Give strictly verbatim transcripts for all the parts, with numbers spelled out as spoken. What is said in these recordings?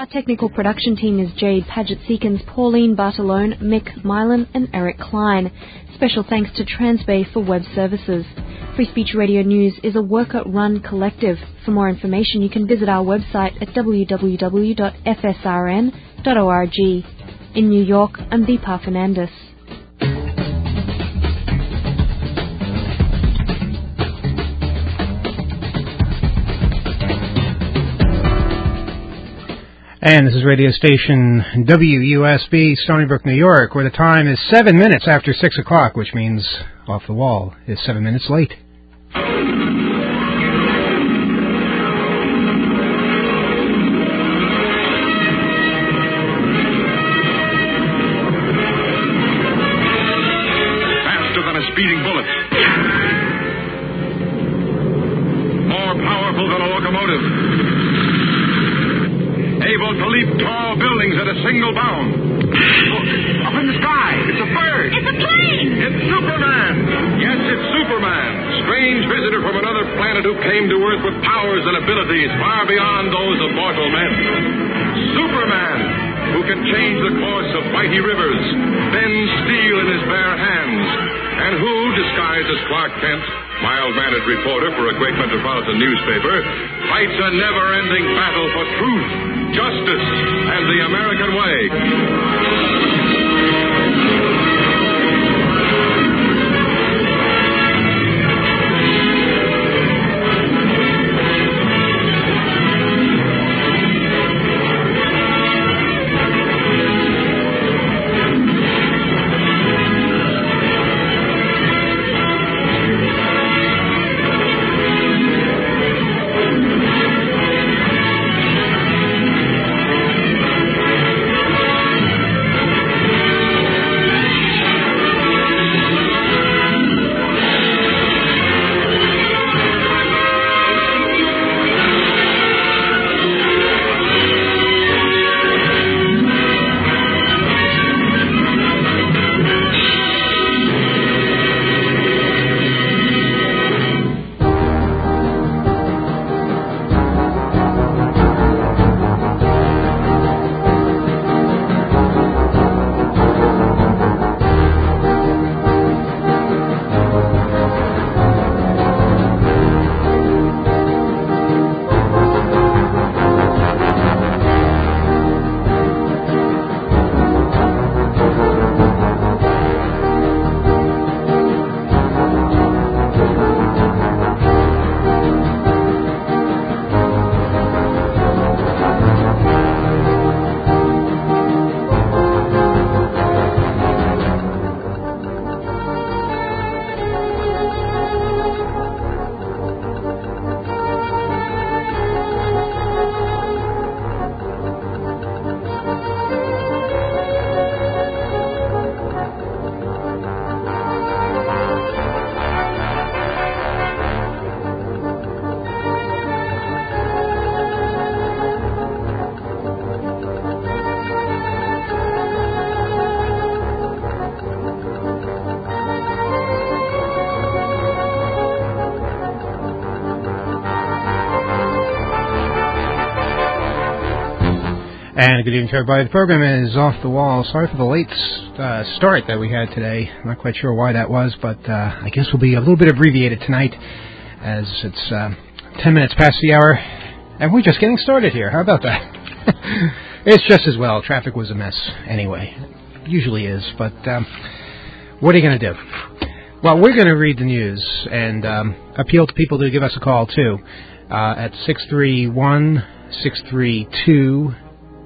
Our technical production team is Jade Paget-Seekins, Pauline Bartolone, Mick Milan and Eric Klein. Special thanks to Transbay for web services. Free Speech Radio News is a worker-run collective. For more information, you can visit our website at w w w dot f s r n dot org. In New York, I'm Deepa Fernandez. And this is radio station W U S B, Stony Brook, New York, where the time is seven minutes after six o'clock, which means Off the Wall is seven minutes late. Faster than a speeding bullet. More powerful than a locomotive. Able to leap tall buildings at a single bound. Look, up in the sky. It's a bird. It's a plane. It's Superman. Yes, it's Superman. Strange visitor from another planet who came to Earth with powers and abilities far beyond those of mortal men. Superman, who can change the course of mighty rivers, bend steel in his bare hands, and who, disguised as Clark Kent, mild-mannered reporter for a great metropolitan newspaper, fights a never-ending battle for truth, justice, and the American way. And good evening to everybody. The program is Off the Wall. Sorry for the late uh, start that we had today. Not quite sure why that was, but uh, I guess we'll be a little bit abbreviated tonight as it's uh, ten minutes past the hour, and we're just getting started here. How about that? It's just as well. Traffic was a mess anyway. Usually is, but um, what are you going to do? Well, we're going to read the news and um, appeal to people to give us a call, too, uh, at six three one, six three two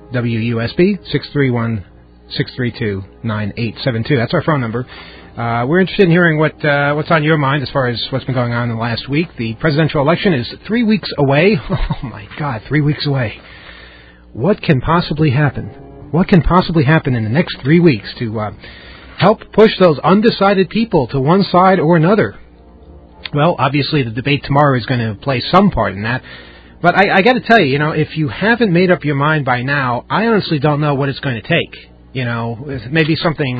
W U S B, six three one, six three two, nine eight seven two. That's our phone number. Uh, we're interested in hearing what uh, what's on your mind as far as what's been going on in the last week. The presidential election is three weeks away. Oh, my God, three weeks away. What can possibly happen? What can possibly happen in the next three weeks to uh, help push those undecided people to one side or another? Well, obviously the debate tomorrow is going to play some part in that. But I, I got to tell you, you know, if you haven't made up your mind by now, I honestly don't know what it's going to take. You know, maybe something,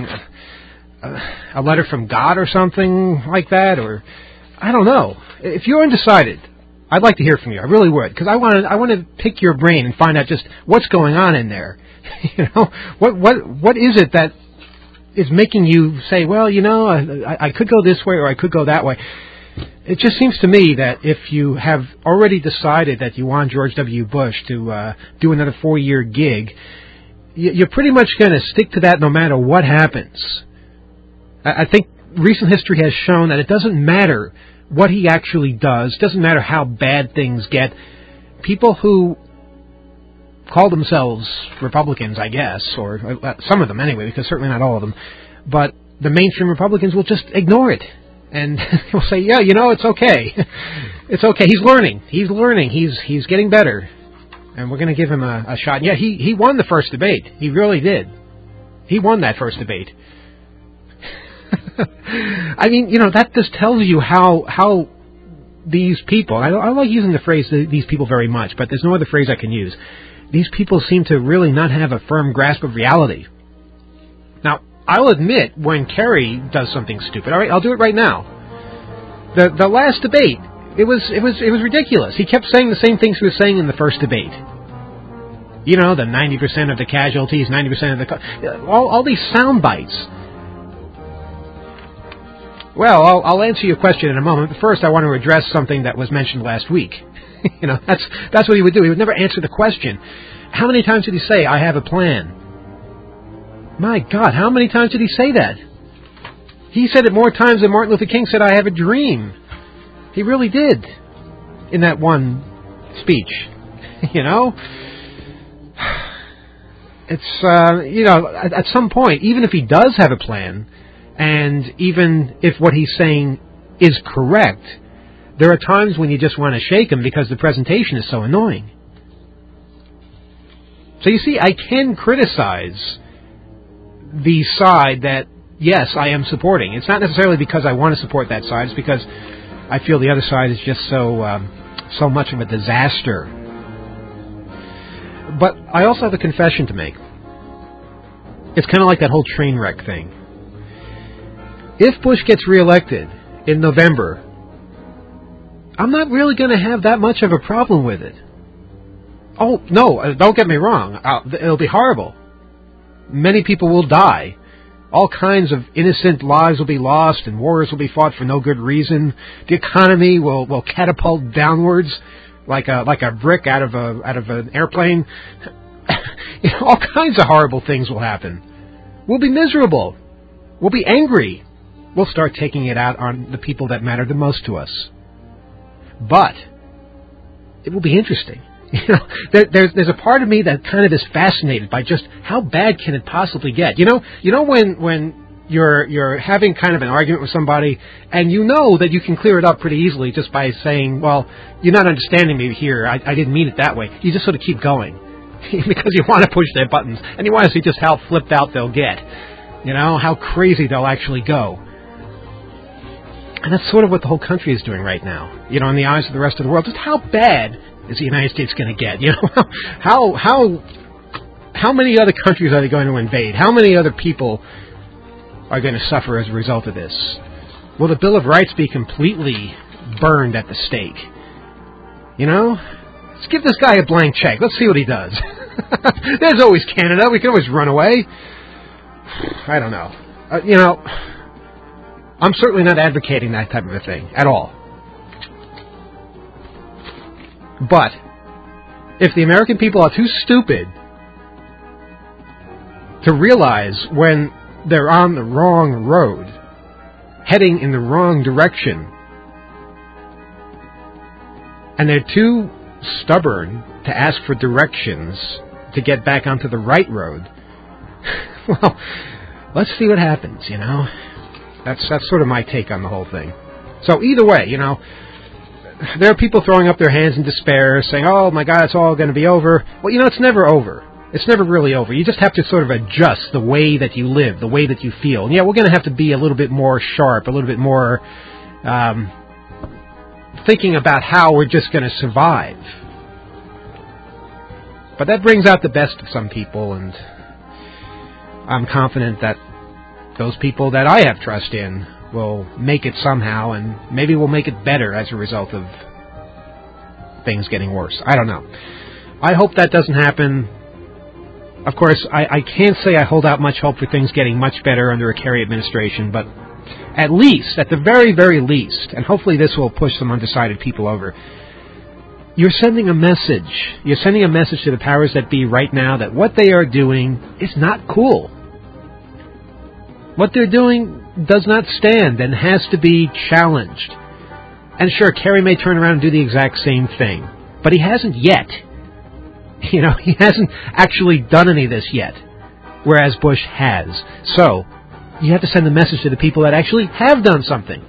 uh, a letter from God or something like that, or I don't know. If you're undecided, I'd like to hear from you. I really would, because I want to. I want to pick your brain and find out just what's going on in there. You know, what what what is it that is making you say, well, you know, I, I could go this way or I could go that way. It just seems to me that if you have already decided that you want George W. Bush to uh, do another four-year gig, you're pretty much going to stick to that no matter what happens. I think recent history has shown that it doesn't matter what he actually does. It doesn't matter how bad things get. People who call themselves Republicans, I guess, or uh, some of them anyway, because certainly not all of them, but the mainstream Republicans will just ignore it. And he'll say, yeah, you know, it's okay. It's okay. He's learning. He's learning. He's he's getting better. And we're going to give him a, a shot. Yeah, he, he won the first debate. He really did. He won that first debate. I mean, you know, that just tells you how how these people, I don't, I don't like using the phrase these people very much, but there's no other phrase I can use. These people seem to really not have a firm grasp of reality. Now, I'll admit when Kerry does something stupid. All right, I'll do it right now. The the last debate, it was it was it was ridiculous. He kept saying the same things he was saying in the first debate. You know, the ninety percent of the casualties, ninety percent of the all all these sound bites. Well, I'll, I'll answer your question in a moment, but first I want to address something that was mentioned last week. You know, that's that's what he would do. He would never answer the question. How many times did he say, I have a plan? My God, how many times did he say that? He said it more times than Martin Luther King said, I have a dream. He really did in that one speech. You know? It's, uh, you know, at, at some point, even if he does have a plan, and even if what he's saying is correct, there are times when you just want to shake him because the presentation is so annoying. So you see, I can criticize the side that, yes, I am supporting. It's not necessarily because I want to support that side. It's because I feel the other side is just so um, so much of a disaster. But I also have a confession to make. It's kind of like that whole train wreck thing. If Bush gets reelected in November, I'm not really going to have that much of a problem with it. Oh, no, don't get me wrong. I'll, it'll be horrible. Many people will die. All kinds of innocent lives will be lost, and wars will be fought for no good reason. The economy will, will catapult downwards like a like a brick out of a out of an airplane. You know, all kinds of horrible things will happen. We'll be miserable. We'll be angry. We'll start taking it out on the people that matter the most to us. But it will be interesting. You know, there, there's there's a part of me that kind of is fascinated by just how bad can it possibly get. You know, you know when when you're you're having kind of an argument with somebody, and you know that you can clear it up pretty easily just by saying, "Well, you're not understanding me here. I, I didn't mean it that way." You just sort of keep going because you want to push their buttons, and you want to see just how flipped out they'll get. You know, how crazy they'll actually go. And that's sort of what the whole country is doing right now. You know, in the eyes of the rest of the world, just how bad is the United States going to get? You know, how how how many other countries are they going to invade? How many other people are going to suffer as a result of this? Will the Bill of Rights be completely burned at the stake? You know, let's give this guy a blank check. Let's see what he does. There's always Canada. We can always run away. I don't know. Uh, you know, I'm certainly not advocating that type of a thing at all. But if the American people are too stupid to realize when they're on the wrong road, heading in the wrong direction, and they're too stubborn to ask for directions to get back onto the right road, well, let's see what happens, you know. That's that's sort of my take on the whole thing. So either way, you know, there are people throwing up their hands in despair, saying, oh, my God, it's all going to be over. Well, you know, it's never over. It's never really over. You just have to sort of adjust the way that you live, the way that you feel. And, yeah, we're going to have to be a little bit more sharp, a little bit more um, thinking about how we're just going to survive. But that brings out the best of some people, and I'm confident that those people that I have trust in will make it somehow, and maybe we'll make it better as a result of things getting worse. I don't know. I hope that doesn't happen. Of course, I, I can't say I hold out much hope for things getting much better under a Kerry administration, but at least, at the very, very least, and hopefully this will push some undecided people over, you're sending a message. You're sending a message to the powers that be right now that what they are doing is not cool. What they're doing does not stand and has to be challenged. And sure, Kerry may turn around and do the exact same thing, but he hasn't yet. You know, he hasn't actually done any of this yet, whereas Bush has. So, you have to send a message to the people that actually have done something.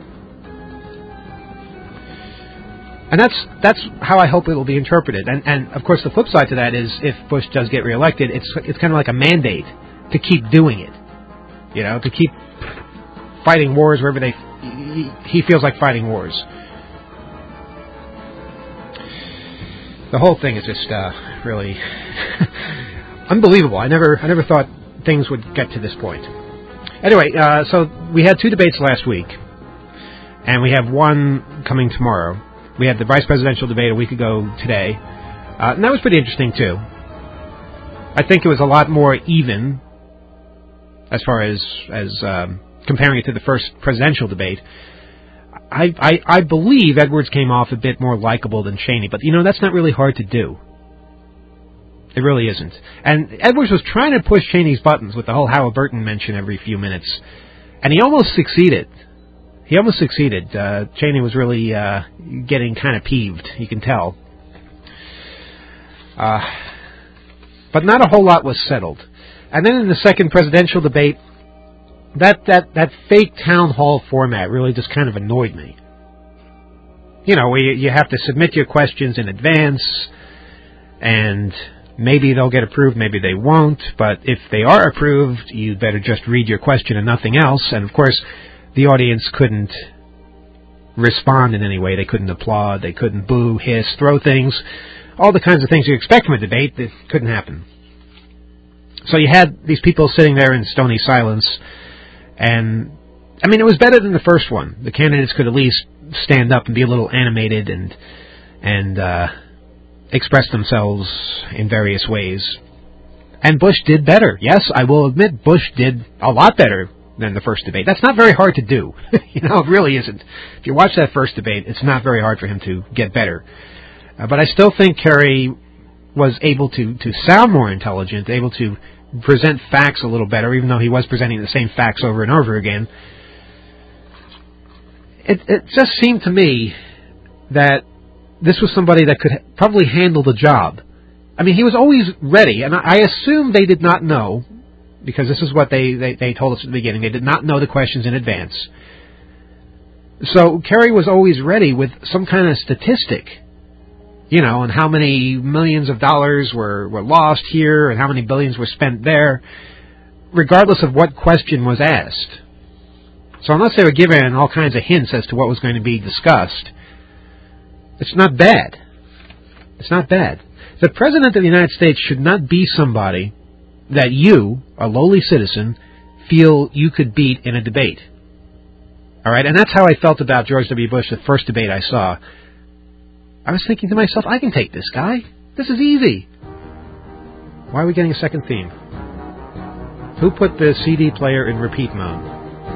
And that's that's how I hope it will be interpreted. And, and of course, the flip side to that is if Bush does get reelected, it's it's kind of like a mandate to keep doing it. You know, to keep fighting wars wherever they he, he feels like fighting wars. The whole thing is just uh, really unbelievable. I never I never thought things would get to this point. Anyway, uh, so we had two debates last week, and we have one coming tomorrow. We had the vice presidential debate a week ago today, uh, and that was pretty interesting too. I think it was a lot more even as far as as um, comparing it to the first presidential debate. I, I I believe Edwards came off a bit more likable than Cheney, but you know that's not really hard to do. It really isn't. And Edwards was trying to push Cheney's buttons with the whole Halliburton mention every few minutes, and he almost succeeded. He almost succeeded. Uh, Cheney was really uh, getting kind of peeved, you can tell. Uh, but not a whole lot was settled. And then in the second presidential debate, that, that, that fake town hall format really just kind of annoyed me. You know, where you, you have to submit your questions in advance, and maybe they'll get approved, maybe they won't, but if they are approved, you better just read your question and nothing else. And of course, the audience couldn't respond in any way. They couldn't applaud, they couldn't boo, hiss, throw things, all the kinds of things you expect from a debate that couldn't happen. So you had these people sitting there in stony silence, and, I mean, it was better than the first one. The candidates could at least stand up and be a little animated and, and, uh, express themselves in various ways. And Bush did better. Yes, I will admit Bush did a lot better than the first debate. That's not very hard to do. You know, it really isn't. If you watch that first debate, it's not very hard for him to get better. Uh, but I still think Kerry was able to, to sound more intelligent, able to present facts a little better, even though he was presenting the same facts over and over again. It, it just seemed to me that this was somebody that could ha- probably handle the job. I mean, he was always ready, and I, I assume they did not know, because this is what they, they, they told us at the beginning. They did not know the questions in advance. So Kerry was always ready with some kind of statistic, you know, on how many millions of dollars were, were lost here and how many billions were spent there, regardless of what question was asked. So unless they were given all kinds of hints as to what was going to be discussed, it's not bad. It's not bad. The President of the United States should not be somebody that you, a lowly citizen, feel you could beat in a debate. All right? And that's how I felt about George W. Bush the first debate I saw. I was thinking to myself, I can take this guy. This is easy. Why are we getting a second theme? Who put the C D player in repeat mode?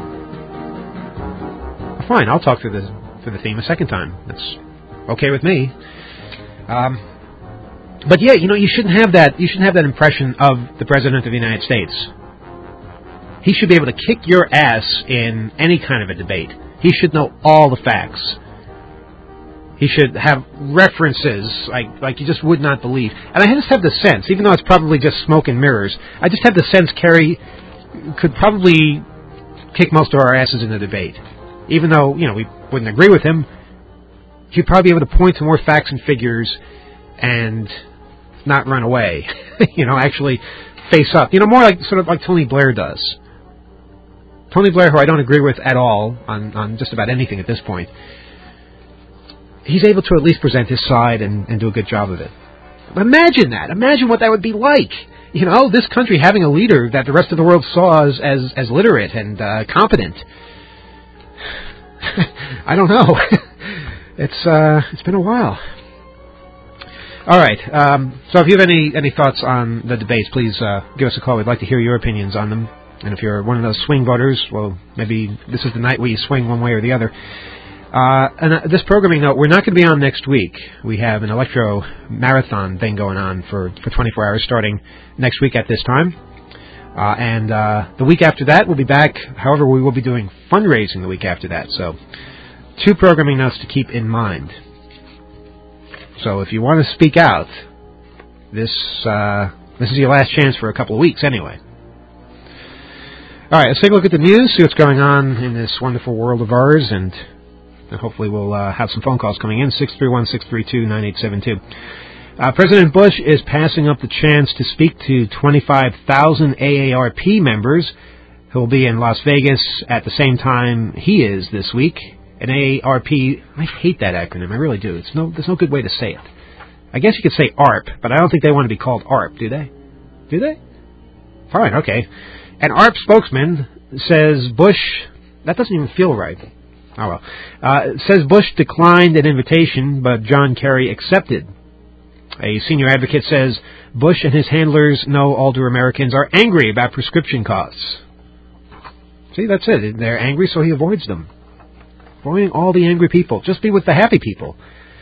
Fine, I'll talk through the, through the theme a second time. That's okay with me. Um... But yeah, you know, you shouldn't have that. You shouldn't have that impression of the President of the United States. He should be able to kick your ass in any kind of a debate. He should know all the facts. He should have references like like you just would not believe. And I just have the sense, even though it's probably just smoke and mirrors, I just have the sense Kerry could probably kick most of our asses in the debate. Even though, you know, we wouldn't agree with him, he'd probably be able to point to more facts and figures and not run away, you know, actually face up. You know, more like sort of like Tony Blair does. Tony Blair, who I don't agree with at all on, on just about anything at this point, he's able to at least present his side and, and do a good job of it. Imagine that. Imagine what that would be like. You know, this country having a leader that the rest of the world saw as, as, as literate and uh, competent. I don't know. it's uh, It's been a while. All right. Um, so if you have any, any thoughts on the debates, please uh, give us a call. We'd like to hear your opinions on them. And if you're one of those swing voters, well, maybe this is the night where you swing one way or the other. Uh, and uh, this programming note, we're not going to be on next week. We have an electro marathon thing going on for, for twenty-four hours starting next week at this time. Uh, and uh, the week after that, we'll be back. However, we will be doing fundraising the week after that. So two programming notes to keep in mind. So if you want to speak out, this uh, this is your last chance for a couple of weeks anyway. All right, let's take a look at the news, see what's going on in this wonderful world of ours, and, and hopefully we'll uh, have some phone calls coming in, six three one, six three two, nine eight seven two. Uh, President Bush is passing up the chance to speak to twenty-five thousand A A R P members who will be in Las Vegas at the same time he is this week. An A A R P, I hate that acronym, I really do. It's no, there's no good way to say it. I guess you could say A R P, but I don't think they want to be called A R P, do they? Do they? Fine, okay. An A R P spokesman says Bush, that doesn't even feel right. Oh well. Uh, says Bush declined an invitation, but John Kerry accepted. A senior advocate says Bush and his handlers know older Americans are angry about prescription costs. See, that's it. They're angry, so he avoids them. Avoiding all the angry people. Just be with the happy people.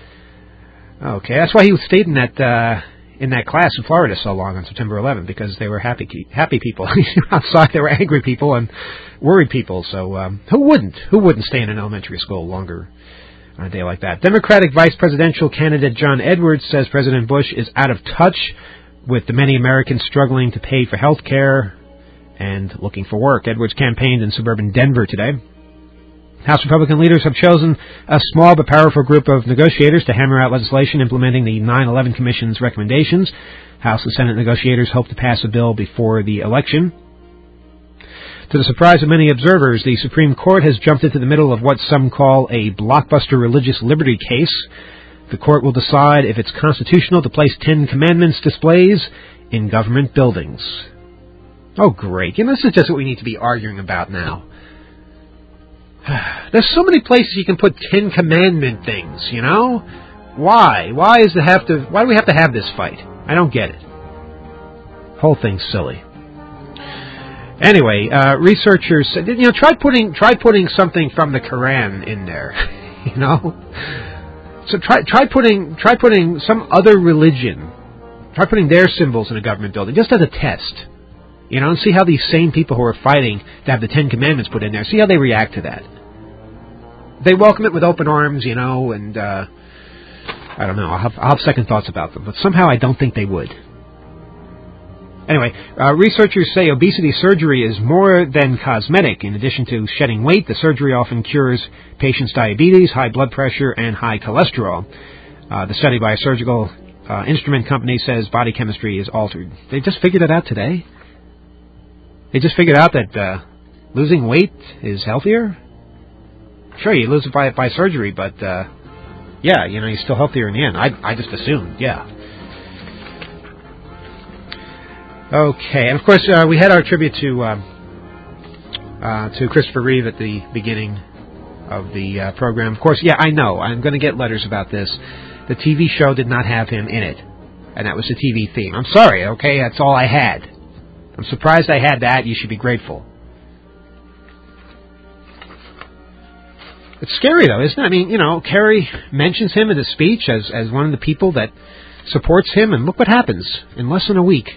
Okay, that's why he stayed in that uh, in that class in Florida so long on September eleventh, because they were happy happy people. Outside, they were angry people and worried people. So um, who wouldn't? Who wouldn't stay in an elementary school longer on a day like that? Democratic vice presidential candidate John Edwards says President Bush is out of touch with the many Americans struggling to pay for health care and looking for work. Edwards campaigned in suburban Denver today. House Republican leaders have chosen a small but powerful group of negotiators to hammer out legislation implementing the nine eleven Commission's recommendations. House and Senate negotiators hope to pass a bill before the election. To the surprise of many observers, the Supreme Court has jumped into the middle of what some call a blockbuster religious liberty case. The court will decide if it's constitutional to place Ten Commandments displays in government buildings. Oh, great. You know, this is just what we need to be arguing about now. There's so many places you can put Ten Commandment things, you know? Why? Why is it have to? Why do we have to have this fight? I don't get it. Whole thing's silly. Anyway, uh, researchers said, you know, try putting try putting something from the Quran in there, you know. So try try putting try putting some other religion, try putting their symbols in a government building just as a test, you know, and see how these same people who are fighting to have the Ten Commandments put in there, see how they react to that. They welcome it with open arms, you know, and uh, I don't know. I'll have, I'll have second thoughts about them, but somehow I don't think they would. Anyway, uh, researchers say obesity surgery is more than cosmetic. In addition to shedding weight, the surgery often cures patients' diabetes, high blood pressure, and high cholesterol. Uh, the study by a surgical uh, instrument company says body chemistry is altered. They just figured it out today. They just figured out that uh, losing weight is healthier. Sure, you lose it by by surgery, but uh, yeah, you know, you're still healthier in the end. I I just assumed, yeah. Okay, and of course uh, we had our tribute to uh, uh, to Christopher Reeve at the beginning of the uh, program. Of course, yeah, I know I'm going to get letters about this. The T V show did not have him in it, and that was the T V theme. I'm sorry. Okay, that's all I had. I'm surprised I had that. You should be grateful. It's scary, though, isn't it? I mean, you know, Kerry mentions him in his speech as, as one of the people that supports him, and look what happens in less than a week.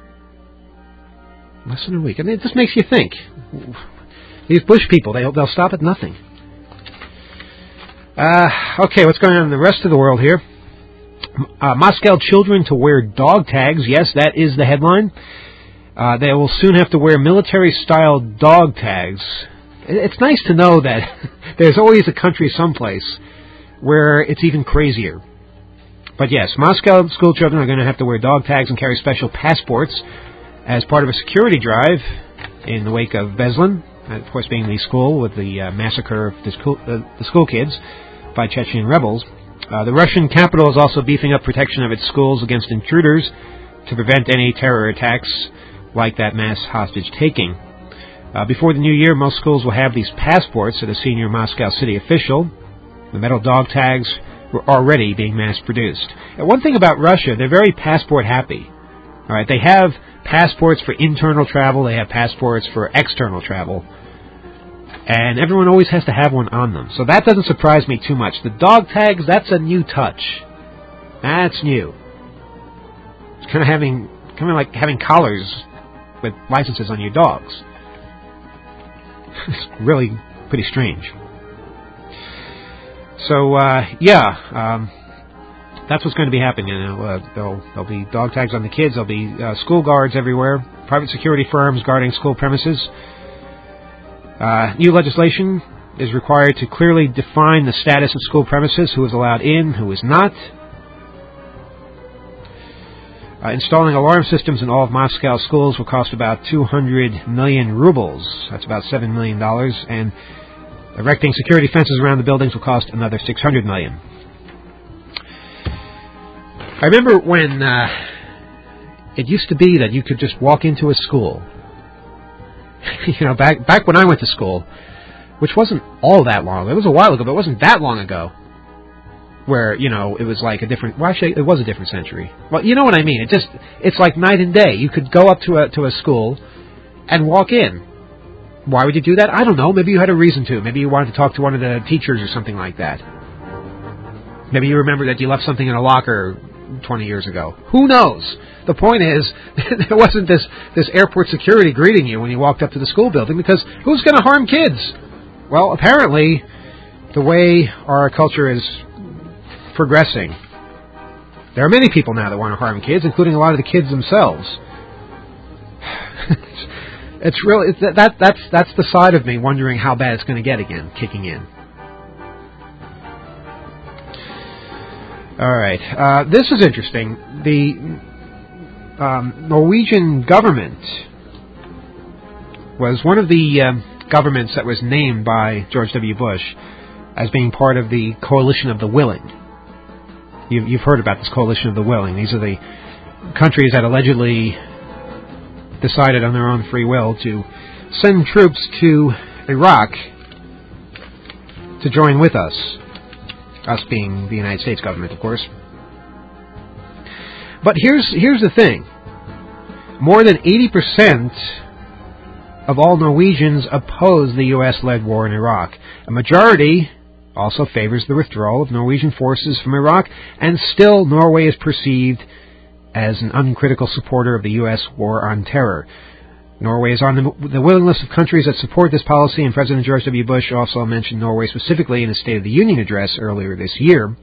Less than a week. I mean, it just makes you think. These Bush people, they'll, they'll stop at nothing. Uh, okay, what's going on in the rest of the world here? Uh, Moscow children to wear dog tags. Yes, that is the headline. Uh, they will soon have to wear military-style dog tags. It's nice to know that there's always a country someplace where it's even crazier. But yes, Moscow school children are going to have to wear dog tags and carry special passports as part of a security drive in the wake of Beslan, of course being the school with the uh, massacre of the school, uh, the school kids by Chechen rebels. Uh, the Russian capital is also beefing up protection of its schools against intruders to prevent any terror attacks like that mass hostage-taking. Uh, before the new year, most schools will have these passports, said a senior Moscow city official. The metal dog tags were already being mass-produced. And one thing about Russia, they're very passport-happy. All right, they have passports for internal travel, they have passports for external travel, and everyone always has to have one on them. So that doesn't surprise me too much. The dog tags, that's a new touch. That's new. It's kind of having, kind of like having collars with licenses on your dogs. It's really pretty strange. So, uh, yeah, um, that's what's going to be happening. You know, uh, there'll, there'll be dog tags on the kids. There'll be uh, school guards everywhere. Private security firms guarding school premises. Uh, new legislation is required to clearly define the status of school premises, who is allowed in, who is not. Uh, installing alarm systems in all of Moscow schools will cost about two hundred million rubles. That's about seven million dollars. And erecting security fences around the buildings will cost another six hundred million dollars. I remember when uh, it used to be that you could just walk into a school. you know, back back when I went to school, which wasn't all that long ago. It was a while ago, but it wasn't that long ago. Where, you know, it was like a different... Well, actually, it was a different century. Well, you know what I mean. It just... It's like night and day. You could go up to a to a school and walk in. Why would you do that? I don't know. Maybe you had a reason to. Maybe you wanted to talk to one of the teachers or something like that. Maybe you remember that you left something in a locker twenty years ago. Who knows? The point is, there wasn't this, this airport security greeting you when you walked up to the school building, because who's going to harm kids? Well, apparently, the way our culture is progressing, there are many people now that want to harm kids, including a lot of the kids themselves. it's, it's really it's, that that's that's the side of me wondering how bad it's going to get again, kicking in. All right, uh, this is interesting. The um, Norwegian government was one of the uh, governments that was named by George W. Bush as being part of the Coalition of the Willing. You've, you've heard about this Coalition of the Willing. These are the countries that allegedly decided on their own free will to send troops to Iraq to join with us. Us being the United States government, of course. But here's here's the thing. More than eighty percent of all Norwegians oppose the U S-led war in Iraq. A majority also favors the withdrawal of Norwegian forces from Iraq, and still Norway is perceived as an uncritical supporter of the U S war on terror. Norway is on the, the willing list of countries that support this policy, and President George W. Bush also mentioned Norway specifically in his State of the Union address earlier this year.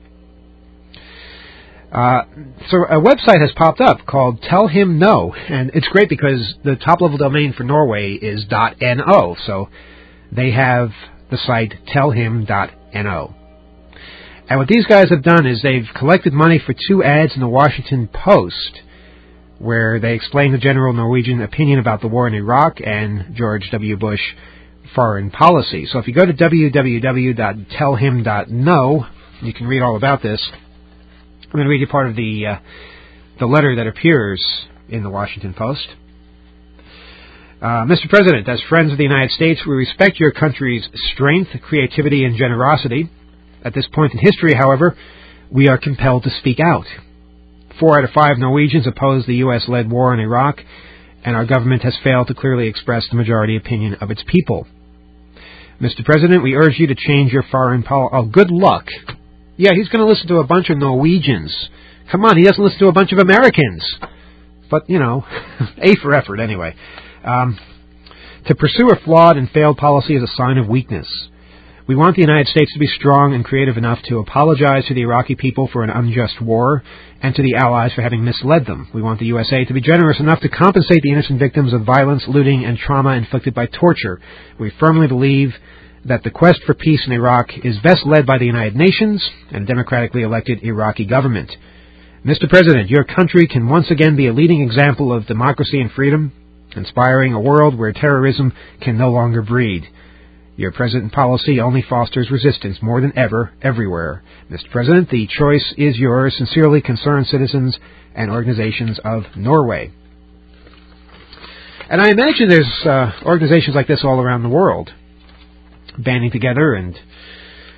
Uh, so a website has popped up called Tell Him No, and it's great because the top-level domain for Norway is .no, so they have the site tell him dot no. And what these guys have done is they've collected money for two ads in the Washington Post, where they explain the general Norwegian opinion about the war in Iraq and George W. Bush foreign policy. So if you go to w w w dot tell him dot no, you can read all about this. I'm going to read you part of the uh, the letter that appears in the Washington Post. Uh, Mister President, as friends of the United States, we respect your country's strength, creativity, and generosity. At this point in history, however, we are compelled to speak out. Four out of five Norwegians oppose the U S-led war in Iraq, and our government has failed to clearly express the majority opinion of its people. Mister President, we urge you to change your foreign policy. Oh, good luck. Yeah, he's going to listen to a bunch of Norwegians. Come on, he doesn't listen to a bunch of Americans. But, you know, A for effort anyway. Um, to pursue a flawed and failed policy is a sign of weakness. We want the United States to be strong and creative enough to apologize to the Iraqi people for an unjust war and to the Allies for having misled them. We want the U S A to be generous enough to compensate the innocent victims of violence, looting, and trauma inflicted by torture. We firmly believe that the quest for peace in Iraq is best led by the United Nations and a democratically elected Iraqi government. Mister President, your country can once again be a leading example of democracy and freedom, inspiring a world where terrorism can no longer breed. Your present policy only fosters resistance more than ever, everywhere. Mister President, the choice is yours. Sincerely, concerned citizens and organizations of Norway. And I imagine there's uh, organizations like this all around the world, banding together and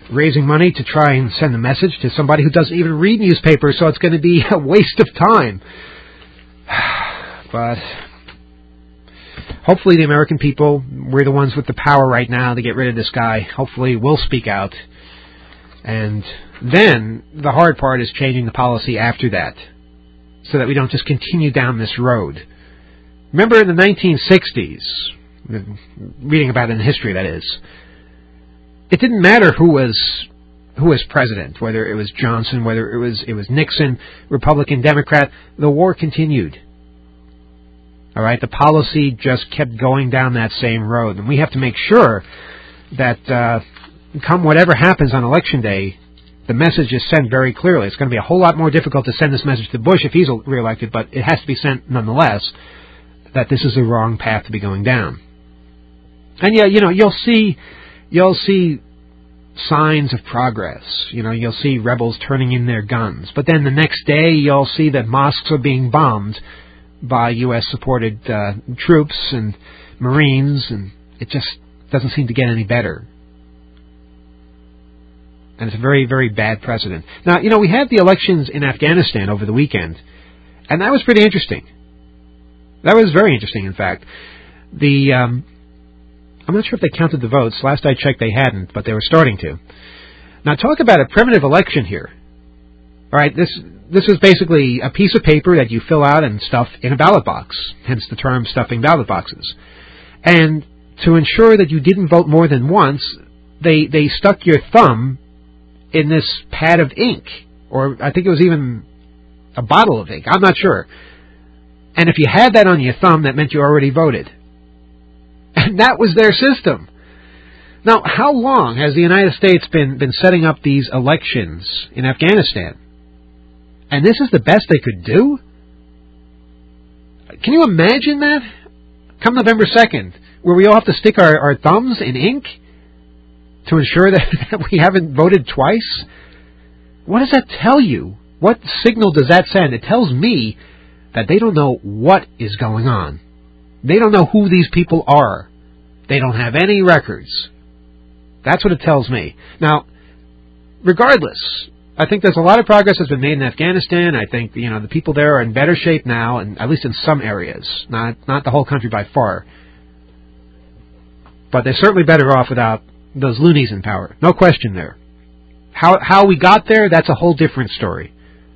raising money to try and send a message to somebody who doesn't even read newspapers, so it's going to be a waste of time. But hopefully the American people, we're the ones with the power right now to get rid of this guy. Hopefully we'll speak out. And then the hard part is changing the policy after that, so that we don't just continue down this road. Remember in the nineteen sixties, reading about it in history, that is, it didn't matter who was who was president, whether it was Johnson, whether it was it was Nixon, Republican, Democrat. The war continued. All right, the policy just kept going down that same road, and we have to make sure that uh, come whatever happens on Election Day, the message is sent very clearly. It's going to be a whole lot more difficult to send this message to Bush if he's reelected, but it has to be sent nonetheless that this is the wrong path to be going down. And yeah, you know, you'll see, you'll see signs of progress. You know, you'll see rebels turning in their guns, but then the next day you'll see that mosques are being bombed by U S supported uh, troops and Marines, and it just doesn't seem to get any better. And it's a very, very bad precedent. Now, you know, we had the elections in Afghanistan over the weekend, and that was pretty interesting. That was very interesting, in fact. The um, I'm not sure if they counted the votes. Last I checked, they hadn't, but they were starting to. Now, talk about a primitive election here. All right, this this is basically a piece of paper that you fill out and stuff in a ballot box, hence the term stuffing ballot boxes. And to ensure that you didn't vote more than once, they they stuck your thumb in this pad of ink, or I think it was even a bottle of ink. I'm not sure. And if you had that on your thumb, that meant you already voted. And that was their system. Now, how long has the United States been, been setting up these elections in Afghanistan? And this is the best they could do? Can you imagine that? Come November second, where we all have to stick our, our thumbs in ink to ensure that, that we haven't voted twice? What does that tell you? What signal does that send? It tells me that they don't know what is going on. They don't know who these people are. They don't have any records. That's what it tells me. Now, regardless, I think there's a lot of progress that's been made in Afghanistan. I think, you know, the people there are in better shape now, and at least in some areas. Not not the whole country by far. But they're certainly better off without those loonies in power. No question there. How how we got there, that's a whole different story.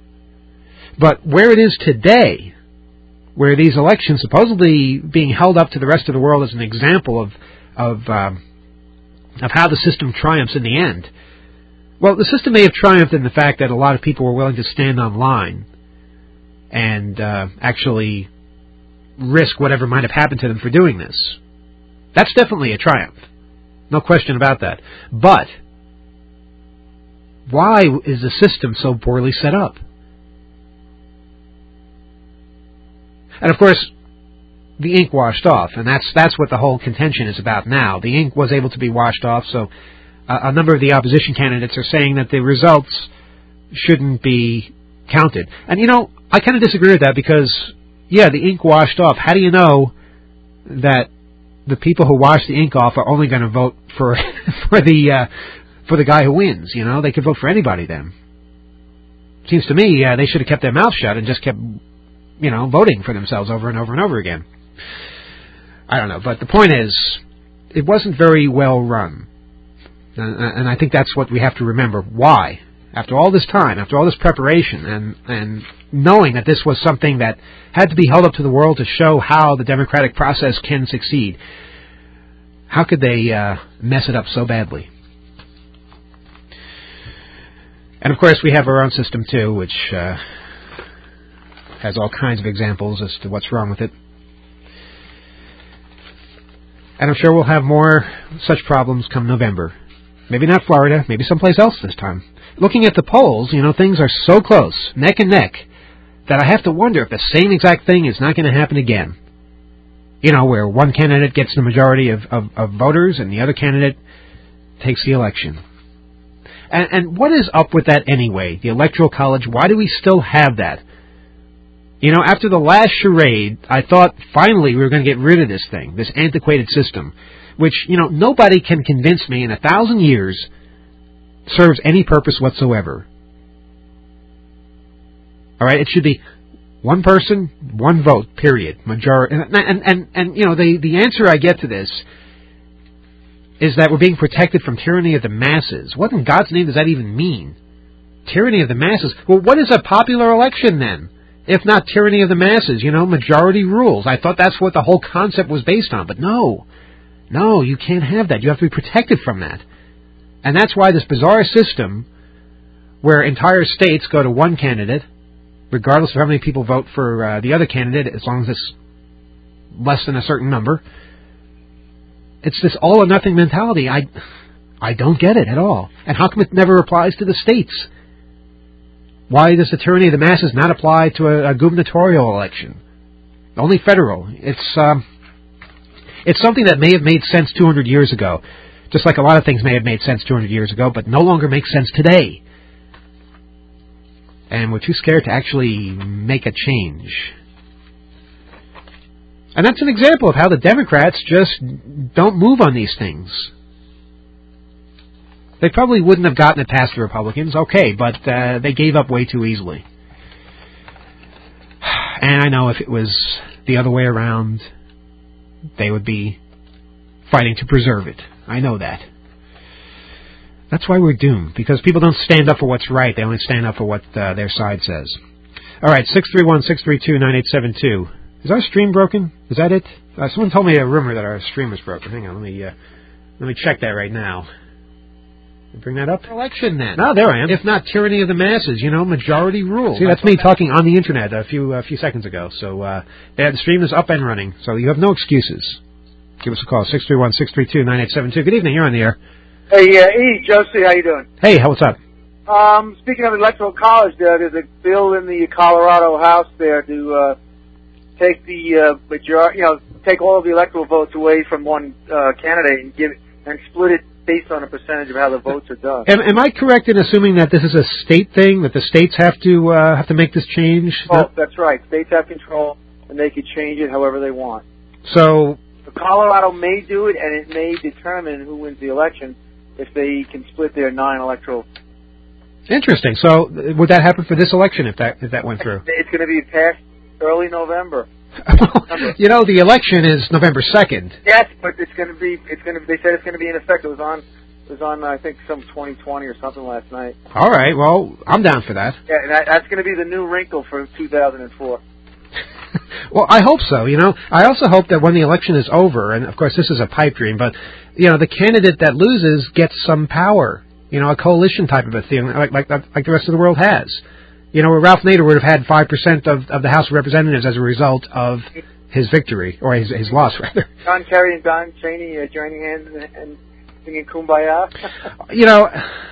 But where it is today, where these elections supposedly being held up to the rest of the world as an example of of um, of how the system triumphs in the end. Well, the system may have triumphed in the fact that a lot of people were willing to stand online and uh, actually risk whatever might have happened to them for doing this. That's definitely a triumph. No question about that. But why is the system so poorly set up? And of course, the ink washed off, and that's that's what the whole contention is about now. The ink was able to be washed off, so uh, a number of the opposition candidates are saying that the results shouldn't be counted. And, you know, I kind of disagree with that because, yeah, the ink washed off. How do you know that the people who wash the ink off are only going to vote for for the uh, for the guy who wins? You know, they could vote for anybody then. Seems to me uh, they should have kept their mouth shut and just kept, you know, voting for themselves over and over and over again. I don't know, but the point is, it wasn't very well run. And, and I think that's what we have to remember. Why? After all this time, after all this preparation, and, and knowing that this was something that had to be held up to the world to show how the democratic process can succeed, how could they uh, mess it up so badly? And of course, we have our own system too, which uh, has all kinds of examples as to what's wrong with it. And I'm sure we'll have more such problems come November. Maybe not Florida, maybe someplace else this time. Looking at the polls, you know, things are so close, neck and neck, that I have to wonder if the same exact thing is not going to happen again. You know, where one candidate gets the majority of, of, of voters and the other candidate takes the election. And, and what is up with that anyway? The Electoral College, why do we still have that? You know, after the last charade, I thought finally we were going to get rid of this thing, this antiquated system, which, you know, nobody can convince me in a thousand years serves any purpose whatsoever. All right, it should be one person, one vote, period. Majority, and and and, and you know the the answer I get to this is that we're being protected from tyranny of the masses. What in God's name does that even mean? Tyranny of the masses. Well, what is a popular election then? If not tyranny of the masses, you know, majority rules. I thought that's what the whole concept was based on, but no. No, you can't have that. You have to be protected from that. And that's why this bizarre system where entire states go to one candidate, regardless of how many people vote for uh, the other candidate, as long as it's less than a certain number, it's this all-or-nothing mentality. I I don't get it at all. And how come it never applies to the states? Why does the tyranny of the masses not apply to a, a gubernatorial election? Only federal. It's um, it's something that may have made sense two hundred years ago, just like a lot of things may have made sense two hundred years ago, but no longer makes sense today. And we're too scared to actually make a change. And that's an example of how the Democrats just don't move on these things. They probably wouldn't have gotten it past the Republicans, okay, but uh, they gave up way too easily. And I know if it was the other way around, they would be fighting to preserve it. I know that. That's why we're doomed, because people don't stand up for what's right. They only stand up for what uh, their side says. All right, six three one, six three two, nine eight seven two. Is our stream broken? Is that it? Uh, someone told me a rumor that our stream was broken. Hang on, let me uh, let me check that right now. Bring that up. Election then. No, there I am. If not tyranny of the masses, you know, majority rule. See, that's me talking on the internet a few a few seconds ago. So uh, the stream is up and running. So you have no excuses. Give us a call, six three one, six three two, nine eight seven two. Good evening. You're on the air. Hey, uh, E, Josie, how you doing? Hey, what's up? Um, speaking of electoral college, there, there's a bill in the Colorado House there to uh, take the uh, majority, you know, take all of the electoral votes away from one uh, candidate and give and split it based on a percentage of how the votes are done. Am, am I correct in assuming that this is a state thing, that the states have to uh, have to make this change? Oh, that's right. States have control, and they can change it however they want. So, so Colorado may do it, and it may determine who wins the election if they can split their nine electoral. Interesting. So, would that happen for this election if that if that went through? It's going to be passed early November. You know, the election is November second. Yes, but it's going to be. It's going to. They said it's going to be in effect. It was on. It was on. I think some twenty twenty or something last night. All right. Well, I'm down for that. Yeah, and that, that's going to be the new wrinkle for two thousand four. Well, I hope so. You know, I also hope that when the election is over, and of course this is a pipe dream, but you know, the candidate that loses gets some power. You know, a coalition type of a thing, like like like the rest of the world has. You know, where Ralph Nader would have had five percent of of the House of Representatives as a result of his victory, or his his loss rather. John Kerry and Don Cheney uh, joining hands and, and singing "Kumbaya." You know,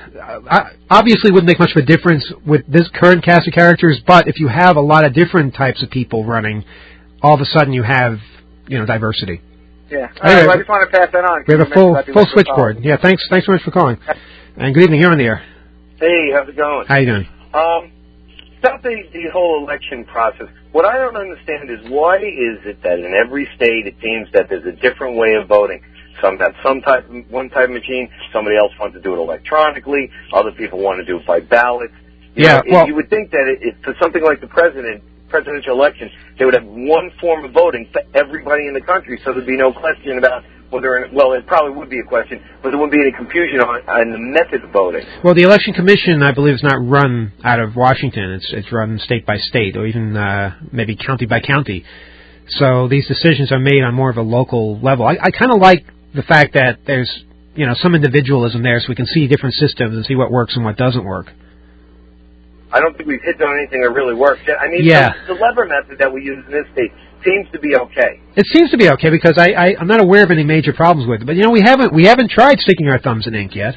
I, obviously, wouldn't make much of a difference with this current cast of characters. But if you have a lot of different types of people running, all of a sudden you have, you know, diversity. Yeah. All right, well, I just want to pass that on. We have a full full switchboard. Yeah. Thanks. Thanks so much for calling. And good evening. You're on the air. Hey, how's it going? How you doing? Um, about the the whole election process. What I don't understand is why is it that in every state it seems that there's a different way of voting. Some have some type, one type of machine. Somebody else wants to do it electronically. Other people want to do it by ballot. You yeah, know, well, you would think that it, it, for something like the president, presidential election, they would have one form of voting for everybody in the country, so there'd be no question about whether. Well, it probably would be a question, but there wouldn't be any confusion on, on the method of voting. Well, the election commission, I believe, is not run out of Washington. It's it's run state by state, or even uh, maybe county by county. So these decisions are made on more of a local level. I, I kind of like the fact that there's, you know, some individualism there, so we can see different systems and see what works and what doesn't work. I don't think we've hit on anything that really works. I mean, yeah. the, the lever method that we use in this state seems to be okay. It seems to be okay because I, I I'm not aware of any major problems with it. But you know, we haven't we haven't tried sticking our thumbs in ink yet.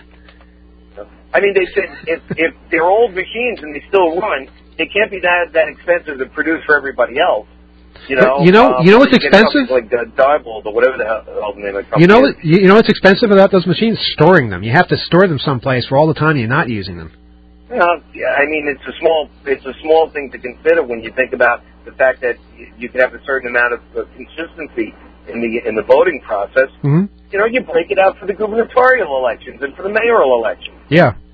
I mean, they said if if they're old machines and they still run, it can't be that that expensive to produce for everybody else. You know, but you know, um, you know what's expensive? Like the Diebold or whatever the hell the name of the company You know, is. you know what's expensive about those machines? Storing them. You have to store them someplace for all the time you're not using them. You know, yeah, I mean, it's a small it's a small thing to consider when you think about the fact that you can have a certain amount of uh, consistency in the in the voting process. Mm-hmm. You know, you break it out for the gubernatorial elections and for the mayoral elections. Yeah,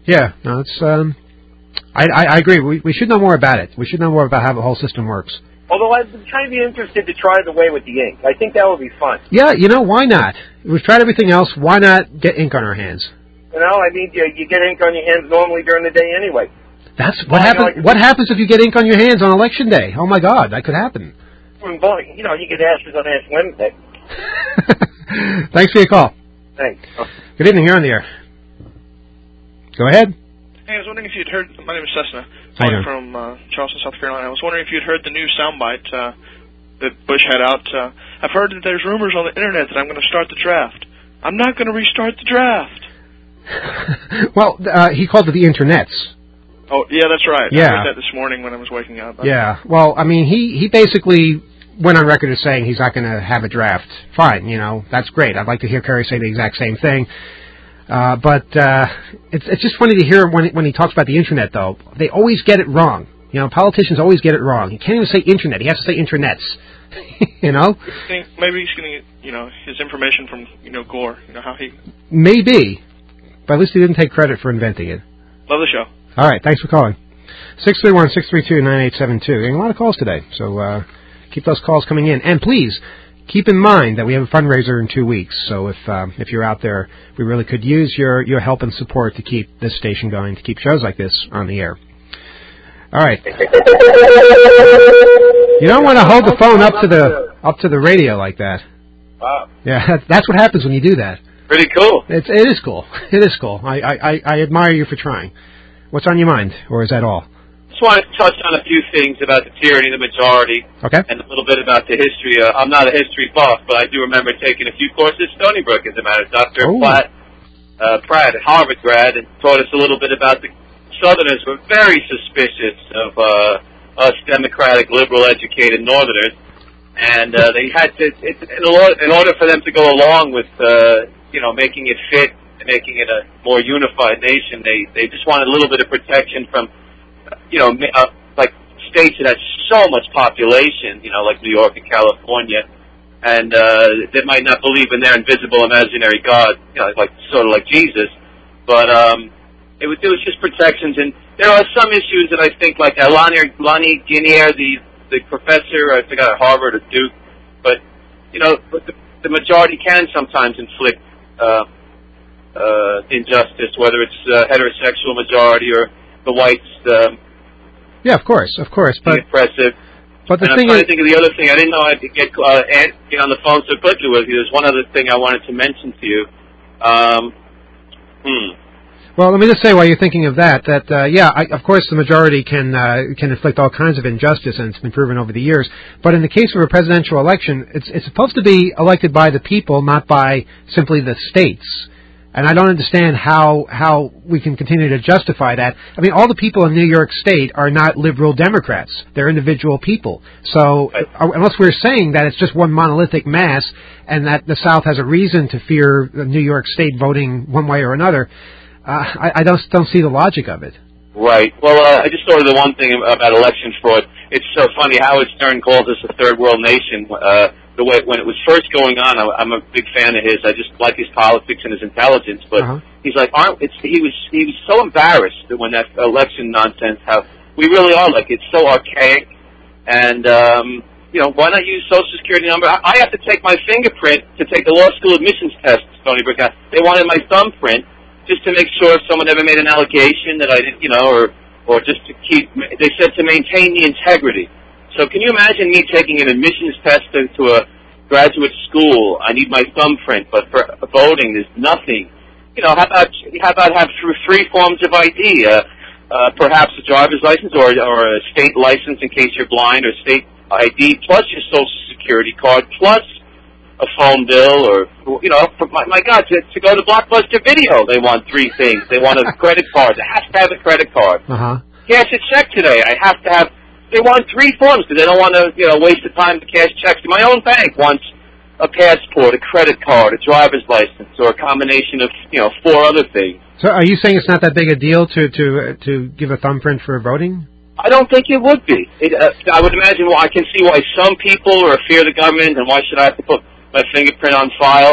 Yeah, no, it's. Um, I, I I agree. We we should know more about it. We should know more about how the whole system works. Although I'd kind of be interested to try the way with the ink. I think that would be fun. Yeah, you know, why not? We've tried everything else. Why not get ink on our hands? You know, I mean, you, you get ink on your hands normally during the day anyway. That's what happens. What happens if you get ink on your hands on election day? Oh my God, that could happen. You know, you get ashes on Ash Wednesday. Thanks for your call. Thanks. Good evening. You're on the air. Go ahead. Hey, I was wondering if you'd heard. My name is Cessna. I'm from uh, Charleston, South Carolina. I was wondering if you'd heard the new soundbite uh, that Bush had out. Uh, I've heard that there's rumors on the internet that I'm going to start the draft. I'm not going to restart the draft. Well, uh, he called it the internets. Oh, yeah, that's right. Yeah. I heard that this morning when I was waking up. Yeah. Well, I mean, he, he basically went on record as saying he's not going to have a draft. Fine, you know, that's great. I'd like to hear Kerry say the exact same thing. Uh, but uh, it's it's just funny to hear when when he talks about the internet, though. They always get it wrong. You know, politicians always get it wrong. He can't even say internet. He has to say internets. You know? I think maybe he's getting, you know, his information from, you know, Gore. You know, how he... Maybe. But at least he didn't take credit for inventing it. Love the show. All right, thanks for calling. six three one, six three two, nine eight seven two. Getting a lot of calls today, so uh, keep those calls coming in. And please, keep in mind that we have a fundraiser in two weeks, so if uh, if you're out there, we really could use your, your help and support to keep this station going, to keep shows like this on the air. All right. You don't want to hold the phone up to the up to the radio like that. Wow. Yeah, that's what happens when you do that. Pretty cool. It's, it is cool. It is cool. I, I, I admire you for trying. What's on your mind, or is that all? Just wanted to touch on a few things about the tyranny of the majority. Okay. And a little bit about the history. Uh, I'm not a history buff, but I do remember taking a few courses at Stony Brook, as a matter of fact. Doctor Oh. Platt, uh, Pratt, a Harvard grad, and taught us a little bit about the Southerners were very suspicious of uh, us Democratic, liberal, educated Northerners. And uh, they had to, it, in, order, in order for them to go along with, uh, you know, making it fit, making it a more unified nation, they, they just wanted a little bit of protection from, you know, uh, like states that had so much population, you know, like New York and California, and uh, they might not believe in their invisible imaginary God, you know, like sort of like Jesus, but um, it was it was just protections. And there are some issues that I think, like uh, Lonnie Lonnie Guinier, the the professor, I forgot at Harvard or Duke, but you know, the, the majority can sometimes inflict uh, uh, injustice, whether it's uh, heterosexual majority or the whites. Um, Yeah, of course, of course. But impressive. But the and thing I'm trying is, to think of the other thing. I didn't know I'd get uh, get on the phone so quickly with you. There's one other thing I wanted to mention to you. Um, hmm. well, let me just say while you're thinking of that, that uh, yeah, I, of course the majority can uh, can inflict all kinds of injustice, and it's been proven over the years. But in the case of a presidential election, it's it's supposed to be elected by the people, not by simply the states. And I don't understand how how we can continue to justify that. I mean, all the people in New York State are not liberal Democrats. They're individual people. So Right. uh, unless we're saying that it's just one monolithic mass and that the South has a reason to fear the New York State voting one way or another, uh, I, I don't don't see the logic of it. Right. Well, uh, I just thought of the one thing about election fraud. It's so funny. Howard Stern calls us a third world nation. Uh, the way when it was first going on, I, I'm a big fan of his. I just like his politics and his intelligence. But Uh-huh. he's like, aren't it's? He was he was so embarrassed that when that election nonsense. How we really are like it's so archaic, and um, you know, why not use Social Security number? I, I have to take my fingerprint to take the law school admissions test, Stony Brook. They wanted my thumbprint just to make sure if someone ever made an allegation that I didn't, you know, or or just to keep. They said to maintain the integrity. So can you imagine me taking an admissions test to, to a graduate school? I need my thumbprint, but for voting, there's nothing. You know, how about how about have through three forms of I D? Uh, uh, perhaps a driver's license or or a state license in case you're blind, or state I D plus your Social Security card plus a phone bill, or you know, for my, my God, to, to go to Blockbuster Video, they want three things. They want a credit card. They have to have a credit card. Uh huh. Cash a check today. I have to have. They want three forms because they don't want to, you know, waste the time to cash checks. My own bank wants a passport, a credit card, a driver's license, or a combination of, you know, four other things. So are you saying it's not that big a deal to to uh, to give a thumbprint for voting? I don't think it would be. It, uh, I would imagine. Well, I can see why some people are fear of the government, and why should I have to put my fingerprint on file?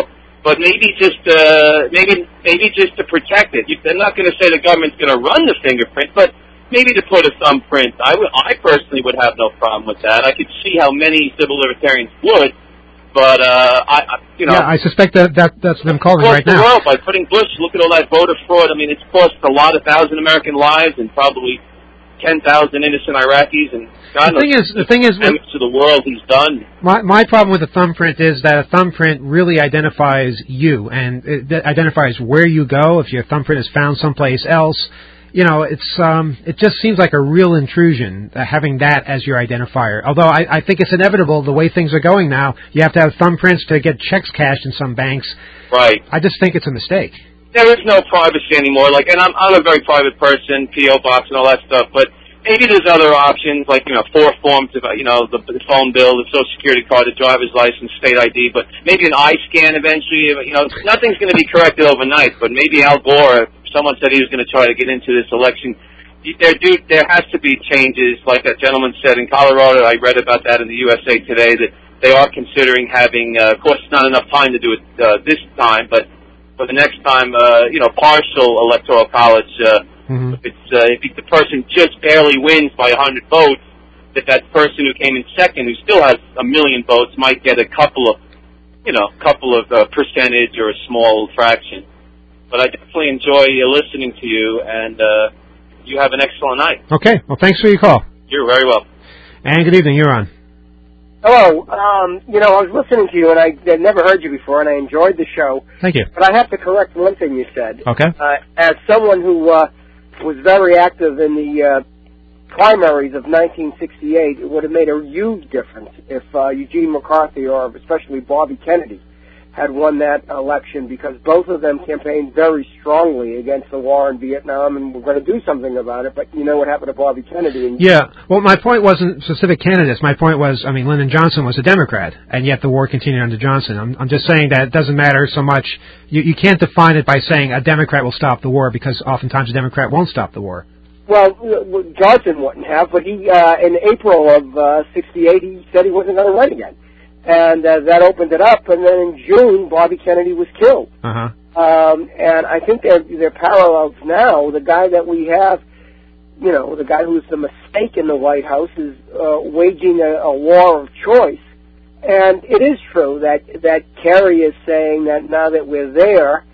but maybe just uh, maybe maybe just to protect it. You, they're not going to say the government's going to run the fingerprint, but maybe to put a thumbprint. I would, I personally would have no problem with that. I could see how many civil libertarians would, but uh, I, I you know, yeah, I suspect that, that that's what I'm calling right the now. World by putting Bush. Look at all that voter fraud. I mean, it's cost a lot of thousand American lives and probably ten thousand innocent Iraqis, and God the thing knows is, the thing is, damage to the world he's done. My my problem with a thumbprint is that a thumbprint really identifies you, and it identifies where you go. If your thumbprint is found someplace else, you know, it's um, it just seems like a real intrusion uh, having that as your identifier. Although I, I think it's inevitable the way things are going now. You have to have thumbprints to get checks cashed in some banks. Right. I just think it's a mistake. There is no privacy anymore. Like, and I'm I'm a very private person, P O box and all that stuff. But maybe there's other options, like you know, four forms of you know the, the phone bill, the Social Security card, the driver's license, state I D. But maybe an eye scan eventually. You know, nothing's going to be corrected overnight. But maybe Al Gore, someone said he was going to try to get into this election. There do there has to be changes, like that gentleman said in Colorado. I read about that in the U S A Today that they are considering having. Uh, of course, it's not enough time to do it uh, this time, but. For the next time, uh, you know, partial electoral college, uh, mm-hmm. if it's, uh, if the person just barely wins by a hundred votes, that that person who came in second, who still has a million votes, might get a couple of, you know, couple of uh, percentage or a small fraction. But I definitely enjoy uh, listening to you, and uh, you have an excellent night. Okay. Well, thanks for your call. You're very welcome. And good evening. You're on. Hello. Um, you know, I was listening to you, and I had never heard you before, and I enjoyed the show. Thank you. But I have to correct one thing you said. Okay. Uh, as someone who uh, was very active in the uh, primaries of nineteen sixty-eight, it would have made a huge difference if uh, Eugene McCarthy or especially Bobby Kennedy had won that election, because both of them campaigned very strongly against the war in Vietnam, and we're going to do something about it. But you know what happened to Bobby Kennedy? And yeah. Well, my point wasn't specific candidates. My point was, I mean, Lyndon Johnson was a Democrat, and yet the war continued under Johnson. I'm, I'm just saying that it doesn't matter so much. You, you can't define it by saying a Democrat will stop the war, because oftentimes a Democrat won't stop the war. Well, Johnson wouldn't have, but he, uh, in April of uh, sixty-eight, he said he wasn't going to run again. And uh, that opened it up, and then in June, Bobby Kennedy was killed. Uh-huh. Um, and I think they're, they're parallels now. The guy that we have, you know, the guy who's the mistake in the White House is uh, waging a, a war of choice. And it is true that, that Kerry is saying that now that we're there,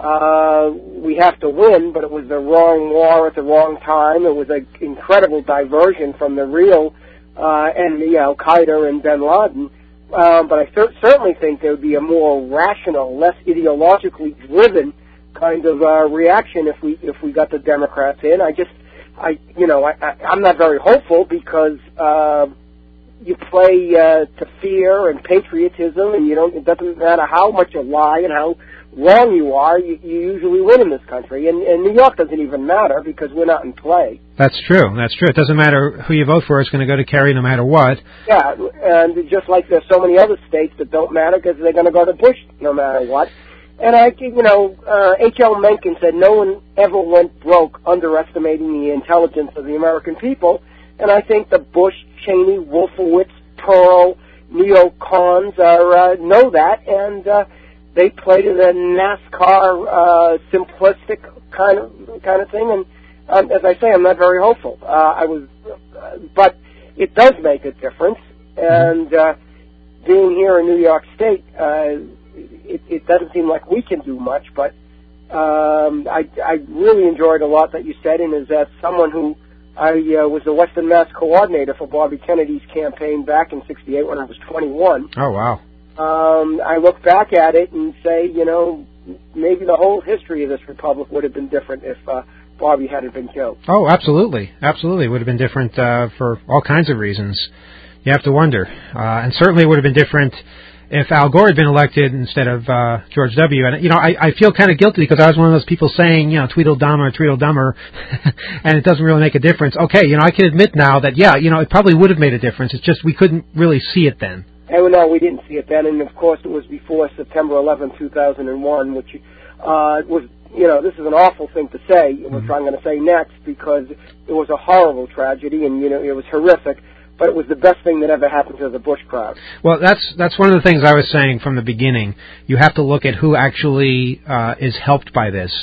uh, we have to win, but it was the wrong war at the wrong time. It was an incredible diversion from the real uh, enemy, Al-Qaeda and bin Laden. Um, but I cer- certainly think there would be a more rational, less ideologically driven kind of uh, reaction if we if we got the Democrats in. I just, I you know, I, I, I'm not very hopeful, because uh, you play uh, to fear and patriotism, and you don't. It doesn't matter how much you lie and how wrong you are, you, you usually win in this country. And, and New York doesn't even matter, because we're not in play. That's true. That's true. It doesn't matter who you vote for. It's going to go to Kerry no matter what. Yeah, and just like there's so many other states that don't matter, because they're going to go to Bush no matter what. And I, you know, uh, H L Mencken said no one ever went broke underestimating the intelligence of the American people. And I think the Bush, Cheney, Wolfowitz, Pearl, neocons are, uh, know that, and uh, they played in a NASCAR uh, simplistic kind of kind of thing. And um, as I say, I'm not very hopeful. Uh, I was, uh, but it does make a difference. And uh, being here in New York State, uh, it, it doesn't seem like we can do much. But um, I, I really enjoyed a lot that you said, and is that someone who I uh, was the Western Mass coordinator for Bobby Kennedy's campaign back in sixty-eight when I was twenty-one. Oh, wow. Um, I look back at it and say, you know, maybe the whole history of this republic would have been different if uh, Bobby hadn't been killed. Oh, absolutely. Absolutely. It would have been different uh, for all kinds of reasons. You have to wonder. Uh, and certainly it would have been different if Al Gore had been elected instead of uh, George W. And, you know, I, I feel kind of guilty, because I was one of those people saying, you know, Tweedledum or Tweedledummer, and it doesn't really make a difference. Okay, you know, I can admit now that, yeah, you know, it probably would have made a difference. It's just we couldn't really see it then. And no, we didn't see it then, and of course it was before September eleventh, two thousand one, which uh, was, you know, this is an awful thing to say, which mm-hmm. I'm going to say next, because it was a horrible tragedy, and, you know, it was horrific. but it was the best thing that ever happened to the Bush crowd. Well, that's that's one of the things I was saying from the beginning. You have to look at who actually uh, is helped by this.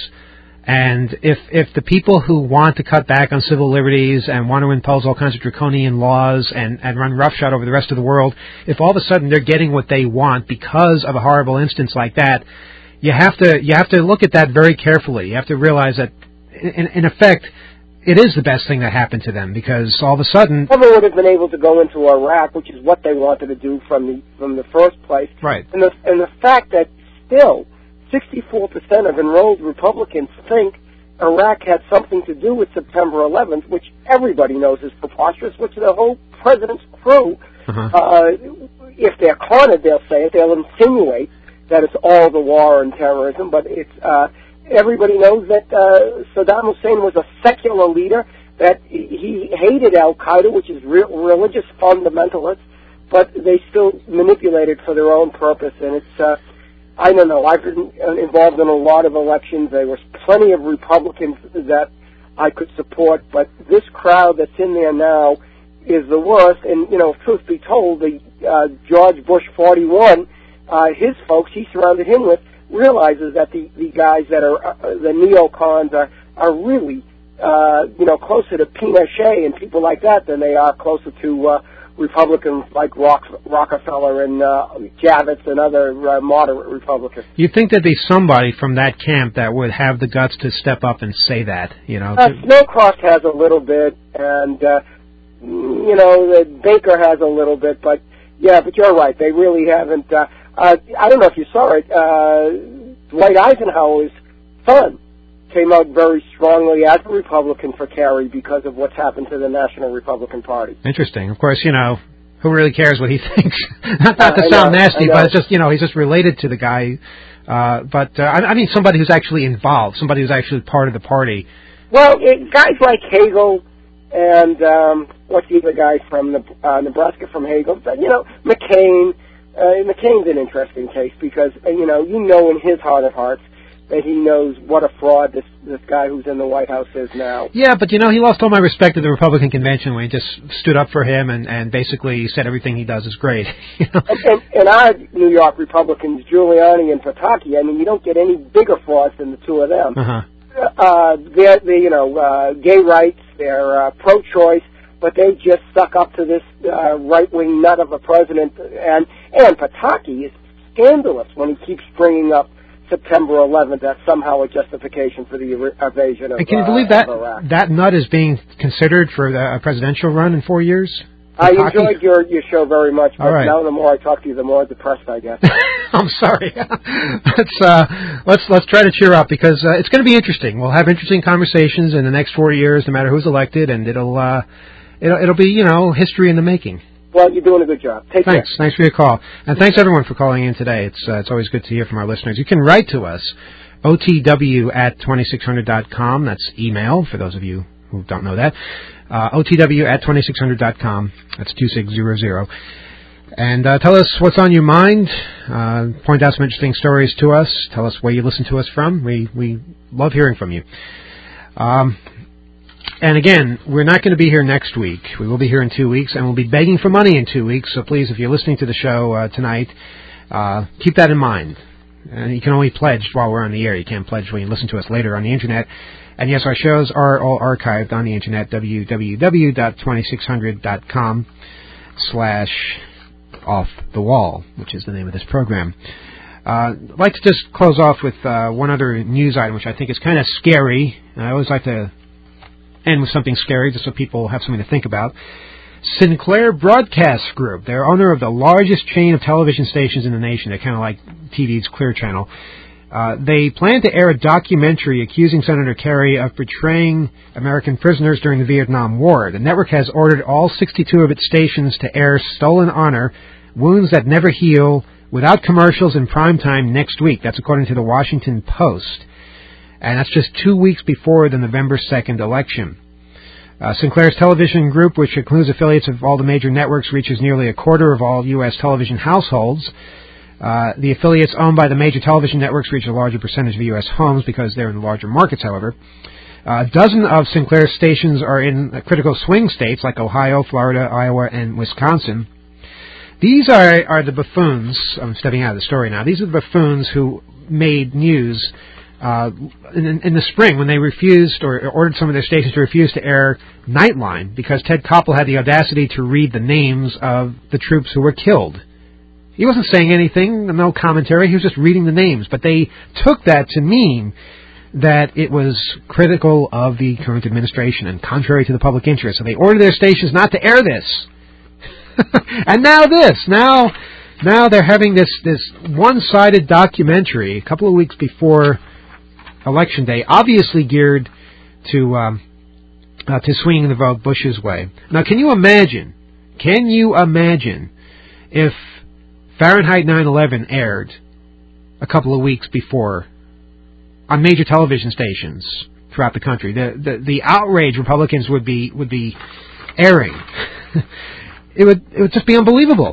And if if the people who want to cut back on civil liberties and want to impose all kinds of draconian laws and, and run roughshod over the rest of the world, if all of a sudden they're getting what they want because of a horrible instance like that, you have to you have to look at that very carefully. You have to realize that, in, in effect, it is the best thing that happened to them, because all of a sudden never would have been able to go into Iraq, which is what they wanted to do from the from the first place. Right. And the and the fact that still sixty-four percent of enrolled Republicans think Iraq had something to do with September eleventh, which everybody knows is preposterous, which the whole president's crew, uh-huh. uh, if they're cornered, they'll say it, they'll insinuate that it's all the war and terrorism, but it's, uh, everybody knows that, uh, Saddam Hussein was a secular leader, that he hated Al-Qaeda, which is re- religious fundamentalists, but they still manipulate it for their own purpose, and it's, uh, I don't know. I've been involved in a lot of elections. There was plenty of Republicans that I could support, but this crowd that's in there now is the worst. And, you know, truth be told, the uh, George Bush forty-one, uh, his folks he surrounded him with, realizes that the, the guys that are, uh, the neocons are, are really, uh, you know, closer to Pinochet and people like that than they are closer to uh, Republicans like Rock, Rockefeller and uh, Javits and other uh, moderate Republicans. You'd think there'd be somebody from that camp that would have the guts to step up and say that, you know. Uh, Snowcross has a little bit, and, uh, you know, the Baker has a little bit, but, yeah, but you're right. They really haven't. Uh, uh, I don't know if you saw it. Uh, Dwight Eisenhower's son came out very strongly as a Republican for Kerry because of what's happened to the National Republican Party. Interesting. Of course, you know, who really cares what he thinks? not not to uh, sound know, nasty, but it's just, you know, he's just related to the guy. Uh, but, uh, I, I mean somebody who's actually involved, somebody who's actually part of the party. Well, it, guys like Hagel and, um, what's the other guy from the, uh, Nebraska from Hagel? But, you know, McCain. Uh, McCain's an interesting case because, uh, you know, you know in his heart of hearts that he knows what a fraud this this guy who's in the White House is now. Yeah, but, you know, he lost all my respect at the Republican convention when he just stood up for him and, and basically said everything he does is great. You know? and, and, and our New York Republicans, Giuliani and Pataki, I mean, you don't get any bigger frauds than the two of them. Uh-huh. Uh, they're, they, you know, uh, gay rights, they're uh, pro-choice, but they just suck up to this uh, right-wing nut of a president. And, and Pataki is scandalous when he keeps bringing up September eleventh, that's somehow a justification for the evasion of And can you uh, believe that Iraq. that nut is being considered for the, a presidential run in four years? I enjoyed your your show very much, but right. now the more I talk to you, the more depressed I get. I'm sorry. let's uh, let's let's try to cheer up because uh, it's going to be interesting. We'll have interesting conversations in the next four years, no matter who's elected, and it'll uh, it'll, it'll be, you know, history in the making. Well, you're doing a good job. Take thanks. care. Thanks for your call. And thanks, everyone, for calling in today. It's uh, it's always good to hear from our listeners. You can write to us, O T W at twenty-six hundred dot com. That's email, for those of you who don't know that. Uh, O T W at twenty-six hundred dot com. That's two six zero zero. And uh, tell us what's on your mind. Uh, point out some interesting stories to us. Tell us where you listen to us from. We, we love hearing from you. Um... And again, we're not going to be here next week. We will be here in two weeks, and we'll be begging for money in two weeks. So please, if you're listening to the show uh, tonight, uh, keep that in mind. And you can only pledge while we're on the air. You can't pledge when you listen to us later on the Internet. And yes, our shows are all archived on the Internet, w w w dot twenty-six hundred dot com slash off the wall, which is the name of this program. Uh, I'd like to just close off with uh, one other news item, which I think is kind of scary. I always like to end with something scary, just so people have something to think about. Sinclair Broadcast Group, they're owner of the largest chain of television stations in the nation. They're kind of like T V's Clear Channel. Uh, they plan to air a documentary accusing Senator Kerry of betraying American prisoners during the Vietnam War. The network has ordered all sixty-two of its stations to air Stolen Honor, Wounds That Never Heal, without commercials in prime time next week. That's according to the Washington Post. And that's just two weeks before the November second election. Uh, Sinclair's television group, which includes affiliates of all the major networks, reaches nearly a quarter of all U S television households. Uh, the affiliates owned by the major television networks reach a larger percentage of U S homes because they're in the larger markets, however. Uh, a dozen of Sinclair's stations are in critical swing states like Ohio, Florida, Iowa, and Wisconsin. These are, are the buffoons. I'm stepping out of the story now. These are the buffoons who made news uh, in, in the spring when they refused or ordered some of their stations to refuse to air Nightline because Ted Koppel had the audacity to read the names of the troops who were killed. He wasn't saying anything, no commentary. He was just reading the names. But they took that to mean that it was critical of the current administration and contrary to the public interest. So they ordered their stations not to air this. And now this. Now now they're having this, this one-sided documentary a couple of weeks before Election Day, obviously geared to um, uh, to swinging the vote Bush's way. Now, can you imagine, can you imagine if Fahrenheit nine eleven aired a couple of weeks before on major television stations throughout the country? The the, the outrage Republicans would be would be airing. it would it would just be unbelievable.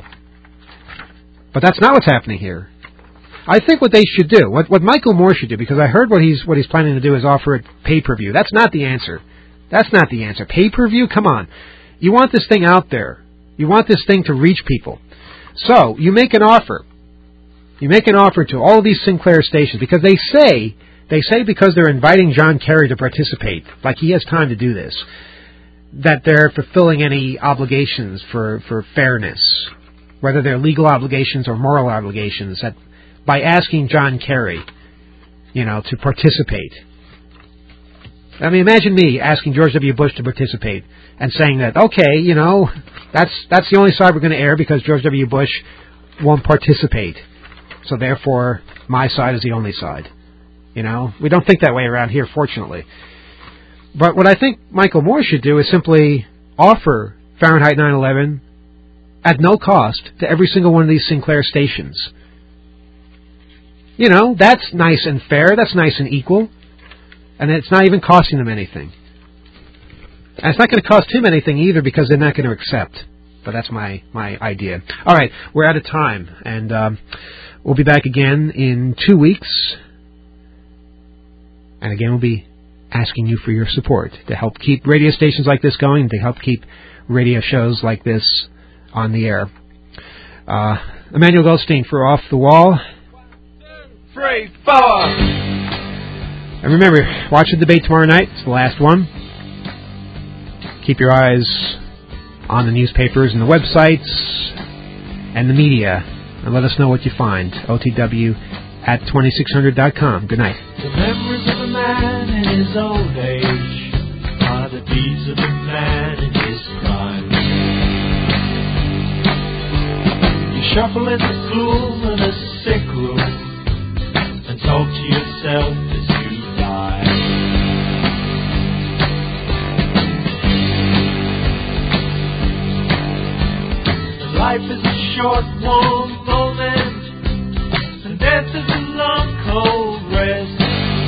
But that's not what's happening here. I think what they should do, what what Michael Moore should do, because I heard what he's what he's planning to do is offer it pay-per-view. That's not the answer. That's not the answer. Pay-per-view? Come on. You want this thing out there. You want this thing to reach people. So, you make an offer. You make an offer to all of these Sinclair stations because they say They say because they're inviting John Kerry to participate, like he has time to do this, that they're fulfilling any obligations for, for fairness, whether they're legal obligations or moral obligations, that by asking John Kerry, you know, to participate. I mean, imagine me asking George W. Bush to participate and saying that, okay, you know, that's that's the only side we're going to air because George W. Bush won't participate. So therefore, my side is the only side. You know, we don't think that way around here, fortunately. But what I think Michael Moore should do is simply offer Fahrenheit nine eleven at no cost to every single one of these Sinclair stations. You know, that's nice and fair. That's nice and equal. And it's not even costing them anything. And it's not going to cost him anything either because they're not going to accept. But that's my, my idea. All right, we're out of time. And um, we'll be back again in two weeks. And again, we'll be asking you for your support to help keep radio stations like this going, to help keep radio shows like this on the air. Uh, Emmanuel Goldstein for Off the Wall. One, two, three, four. And remember, watch the debate tomorrow night. It's the last one. Keep your eyes on the newspapers and the websites and the media. And let us know what you find. O T W at twenty-six hundred dot com. Good night. The memories of a man in his old age are the deeds of a man in his prime. You shuffle in the gloom of a sick room and talk to yourself as you die. Life is a short, warm moment, and death is a long, cold rest.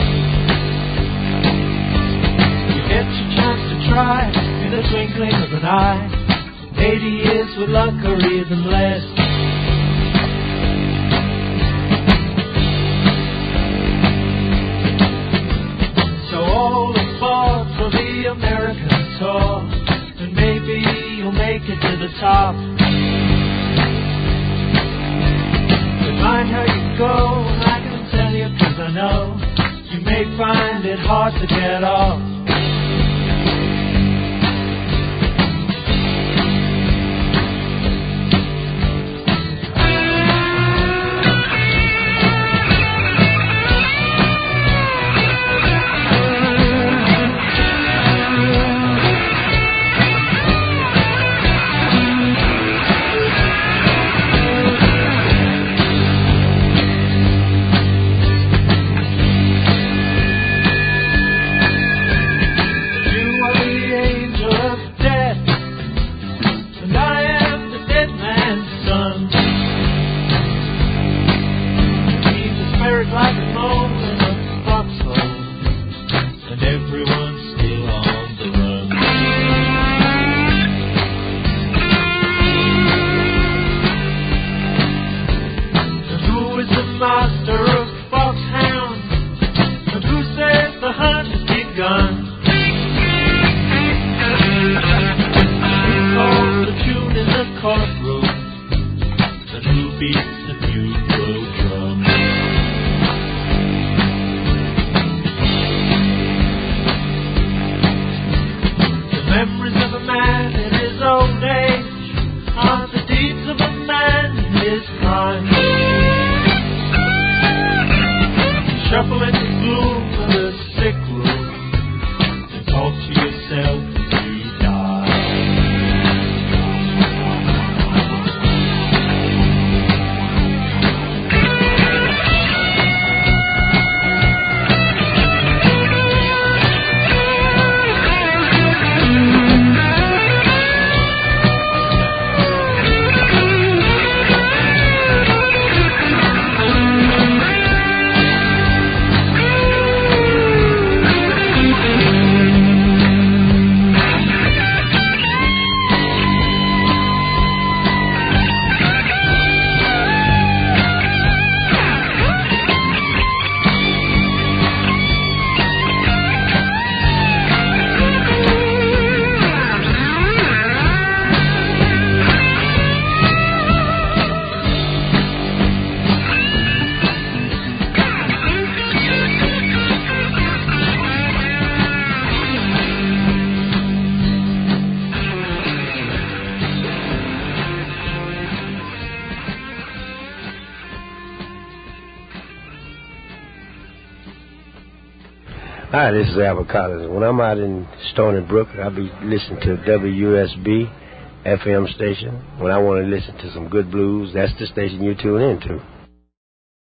You get your chance to try in the twinkling of an eye. Eighty years with luck or even less. So all aboard for the American tour, and maybe you'll make it to the top. Mind how you go, and I can tell you cause I know you may find it hard to get off. Master of Foxhound, and who says the hunt has begun? Hi, this is Albert Collins. When I'm out in Stony Brook, I'll be listening to W S B F M station. When I want to listen to some good blues, that's the station you tune into.